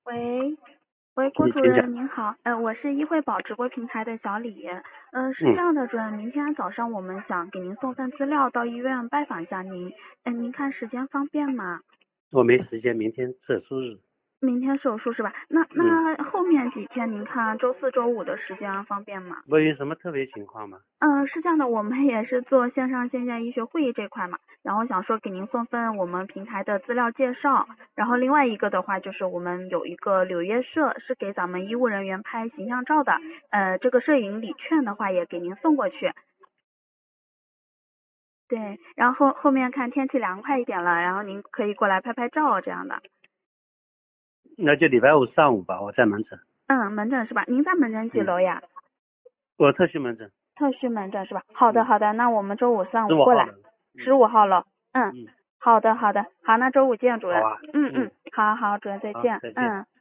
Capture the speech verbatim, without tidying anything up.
喂，喂，郭主你请讲。 任您好，呃，我是易惠宝直播平台的小李，呃，是嗯， 这样的，主任，明天早上我们想给您送份资料到医院拜访一下您，嗯、您看时间方便吗？ 我没时间，明天特殊日。 明天手术是吧？那嗯， 那后面几天您看周四周五的时间方便吗？ 我有什么特别情况吗？ 嗯、呃，是这样的，我们也是做线上线下医学会议这块嘛，然后想说给您送份我们平台的资料介绍，然后另外一个的话就是我们有一个柳叶摄是给咱们医务人员拍形象照的，呃，这个摄影礼券的话也给您送过去。对，然后后面看天气凉快一点了，然后您可以过来拍拍照这样的。 那就礼拜五上午吧，我在门诊。 嗯，门诊是吧？您在门诊几嗯， 楼呀？ 我特需门诊。 特需门诊是吧？好的嗯， 好的，那我们周五上午过来。 十五号了。 十嗯五号了。嗯， 嗯， 好的好的，好，那周五见主任。 好啊。嗯， 嗯嗯，好好，主任再好， 见。 再见。 嗯。